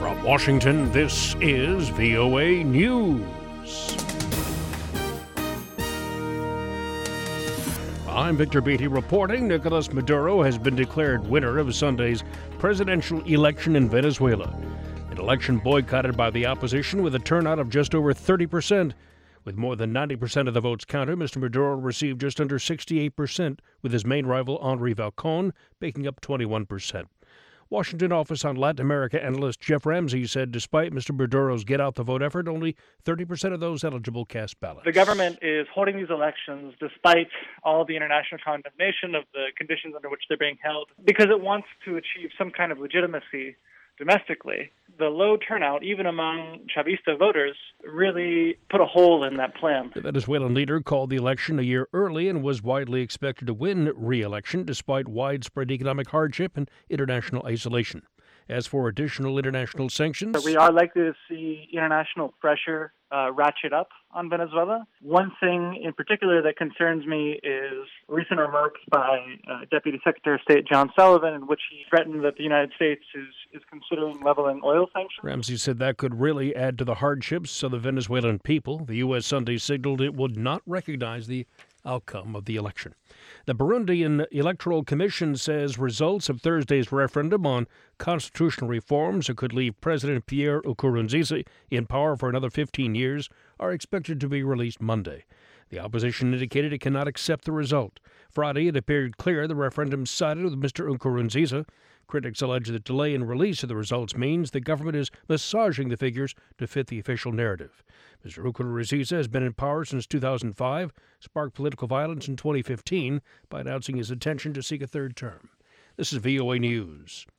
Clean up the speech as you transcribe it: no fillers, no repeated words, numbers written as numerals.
From Washington, this is VOA News. I'm Victor Beatty reporting Nicolas Maduro has been declared winner of Sunday's presidential election in Venezuela. An election boycotted by the opposition with a turnout of just over 30%. With more than 90% of the votes counted, Mr. Maduro received just under 68%, with his main rival Henri Falcón picking up 21%. Washington office on Latin America analyst Jeff Ramsey said despite Mr. Maduro's get-out-the-vote effort, only 30% of those eligible cast ballots. The government is holding these elections despite all the international condemnation of the conditions under which they're being held because it wants to achieve some kind of legitimacy domestically. The low turnout, even among Chavista voters, really put a hole in that plan. The Venezuelan leader called the election a year early and was widely expected to win re-election despite widespread economic hardship and international isolation. As for additional international sanctions, we are likely to see international pressure ratchet up on Venezuela. One thing in particular that concerns me is recent remarks by Deputy Secretary of State John Sullivan in which he threatened that the United States is considering leveling oil sanctions. Ramsey said that could really add to the hardships of the Venezuelan people. The U.S. Sunday signaled it would not recognize the outcome of the election. The Burundian Electoral Commission says results of Thursday's referendum on constitutional reforms that could leave President Pierre Nkurunziza in power for another 15 years are expected to be released Monday. The opposition indicated it cannot accept the result. Friday, it appeared clear the referendum sided with Mr. Nkurunziza. Critics allege the delay in release of the results means the government is massaging the figures to fit the official narrative. Mr. Nkurunziza has been in power since 2005, sparked political violence in 2015 by announcing his intention to seek a third term. This is VOA News.